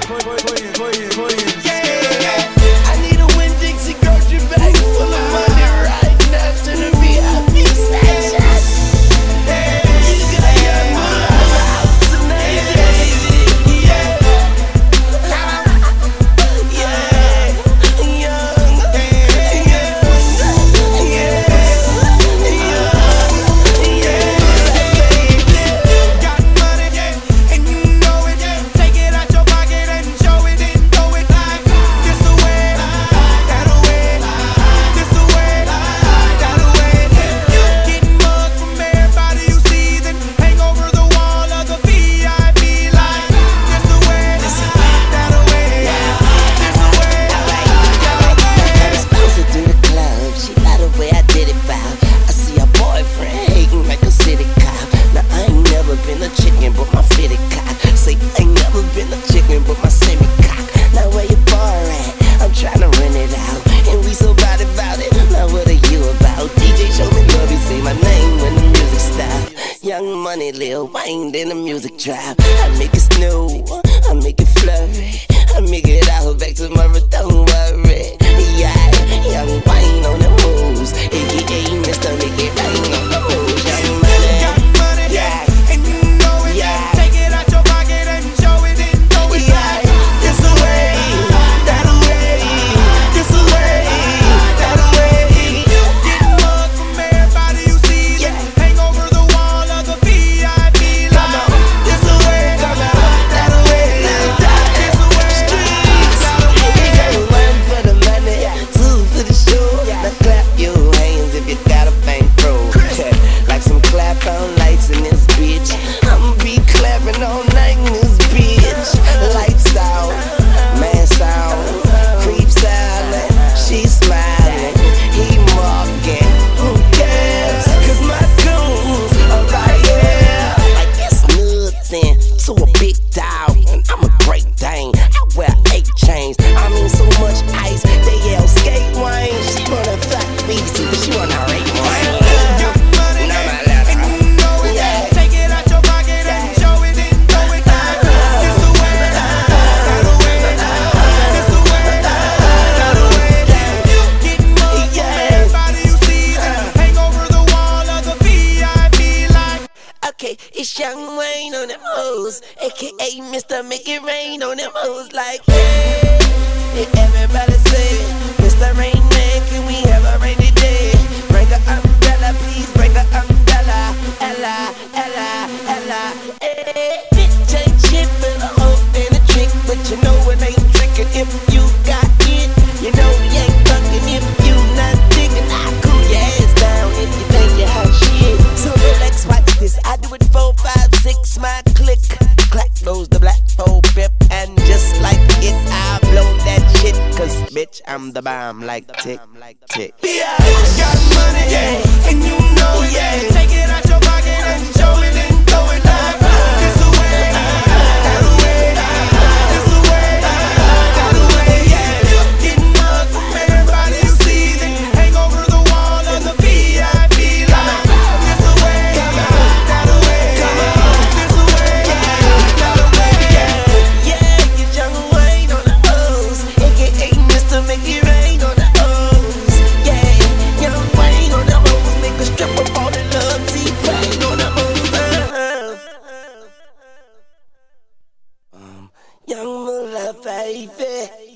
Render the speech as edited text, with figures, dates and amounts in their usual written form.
I need a Winn-Dixie grocery bag full of money right now to the VIP section. You got your mother out tonight, baby. Yeah. Young Money, Lil Wayne in the music trap. I make it snow, I make it flurry, I make it out back tomorrow, don't worry. Yeah, Young Wayne on the moves, aka Mr. Make It Rain on the moves. Young Money, yeah, and you know it, yeah. Take it out your pocket and show it and throw it back. This the way, that way, this the way, that way. Get mugged from everybody you see, yeah. Hang over the wall of the VIP line. This the way, that way, this the way. Streets, one for the money, two for the show. Now clap your hands if you got a bankroll. Like some clap on lights in this bitch. I'ma be clapping all night in this bitch. Lights out, mask out, creeps out, she smiling, he mocking. Who cares? Cause my goons are right here. Like it's nothing to a big dog, and I'm a great dane. I wear 8 chains. I mean so much ice, they yell skate wine. She wanna fuck me, but she wanna rape wine. Okay, it's Young Wayne on them hoes, aka Mr. Make It Rain on them hoes. Like, hey, everybody say, Mr. Rain Man, can we have a rainy day? Bring an umbrella, please bring an umbrella. Ella, Ella, Ella, hey. Bitch ain't shit but a hoe and a trick, but you know it ain't trickin' if you got it. You know you ain't fucking if you not digging. I cool your ass down if you think you hot shit. So relax, watch this. I do it 4, 5, 6, my click. Clack goes the black pole pip, and just like it, I blow that shit. Cause bitch, I'm the bomb like tick, tick. Yeah, got money, yeah, and you know it, yeah. Take it out your pocket and show it and throw it like this the way, that way, this the way, that way, yeah. Getting mugged from everybody you see, then hang over the wall of the VIP line. This the way, that way, this the way, that way, yeah. Yeah, get Young Wayne on the hoes, aka Mr. Make It Rain on the hoes. Yeah, Young Wayne on the hoes, make a strip up all the love, T-Pain on the hoes. Young Mula, baby.